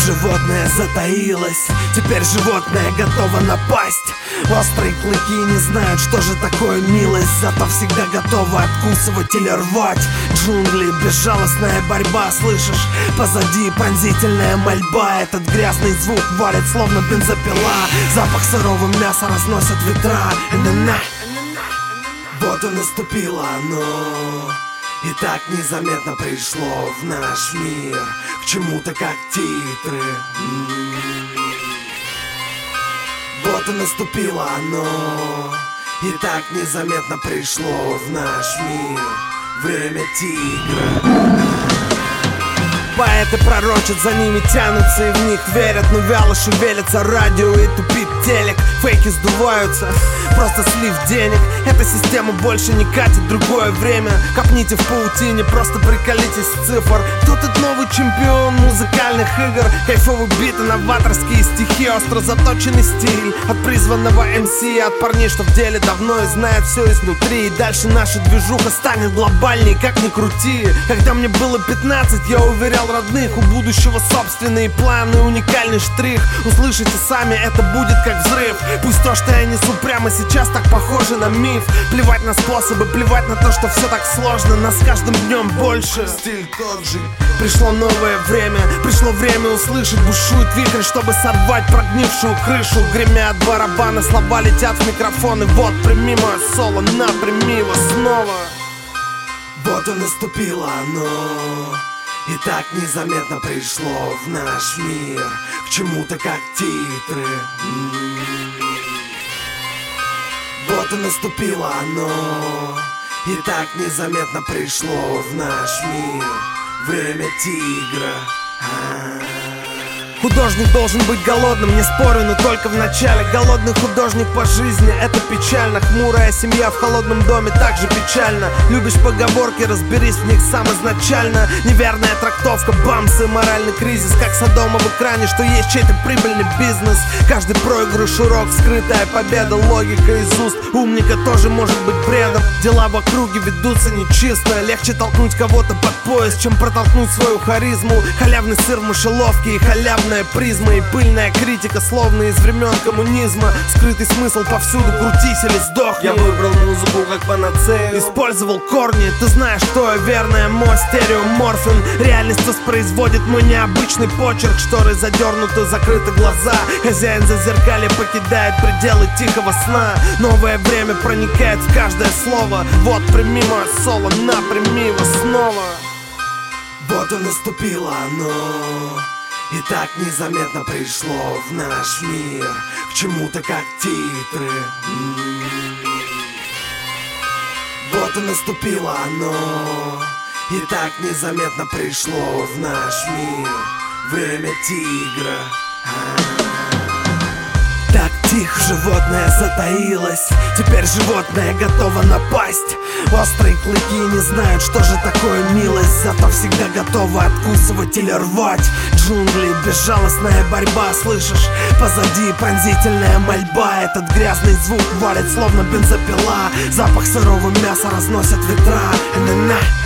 животное затаилось, теперь животное готово напасть. Острые клыки не знают, что же такое милость, зато всегда готовы откусывать или рвать. Джунгли, безжалостная борьба, слышишь? Позади пронзительная мольба. Этот грязный звук валит словно бензопила. Запах сырого мяса разносят ветра. Вот и наступило оно, и так незаметно пришло в наш мир, к чему-то как титры. Вот и наступило оно, и так незаметно пришло в наш мир время тигра. Поэты пророчат, за ними тянутся и в них верят, но вяло шевелятся радио и тупит телек. Фейки сдуваются, просто слив денег. Эта система больше не катит, другое время. Копните в паутине, просто приколитесь с цифр. Кто тут новый чемпион музыкальных игр? Кайфовый бит, новаторские стихи, остро заточенный стиль от призванного МС, от парней, что в деле давно и знают все изнутри. И дальше наша движуха станет глобальней, как ни крути. Когда мне было 15, я уверял родных, у будущего собственные планы, уникальный штрих. Услышите сами, это будет как взрыв. Пусть то, что я несу прямо сейчас, так похоже на миф. Плевать на способы, плевать на то, что все так сложно. Нас с каждым днем больше, стиль тот же. Пришло новое время, пришло время услышать. Бушует вихрь, чтобы сорвать прогнившую крышу. Гремят барабаны, слова летят в микрофоны. Вот прими мое соло, на, прими его снова. Вот и наступило оно, и так незаметно пришло в наш мир, к чему-то как титры. Вот и наступило оно, и так незаметно пришло в наш мир время тигра. Художник должен быть голодным, не спорю, но только в начале. Голодный художник по жизни, это печально. Хмурая семья в холодном доме также печально. Любишь поговорки, разберись в них сам изначально. Неверная трактовка, бамсы, моральный кризис, как Содома в экране, что есть чей-то прибыльный бизнес. Каждый проигрыш урок, скрытая победа, логика из уст умника тоже может быть бредом. Дела в округе ведутся нечисто, легче толкнуть кого-то под пояс, чем протолкнуть свою харизму. Халявный сыр в мышеловке и халявная призма, и пыльная критика, словно из времен коммунизма. Скрытый смысл повсюду, крутись или сдохни. Я выбрал музыку как панацею, использовал корни, ты знаешь, что я верное, мой стереоморфин. Реальность воспроизводит мой необычный почерк. Шторы задернуты, закрыты глаза. Хозяин зазеркалья покидает пределы тихого сна. Новое время проникает в каждое слово. Вот прими мое соло, на, прими его снова. Вот и наступило оно, и так незаметно пришло в наш мир, к чему-то как титры. Вот и наступило оно, и так незаметно пришло в наш мир время тигра. Так тихо животное затаилось, теперь животное готово напасть. Острые клыки не знают, что же такое милость, зато всегда готовы откусывать или рвать. Джунгли, безжалостная борьба, слышишь? Позади пронзительная мольба. Этот грязный звук валит словно бензопила. Запах сырого мяса разносят ветра.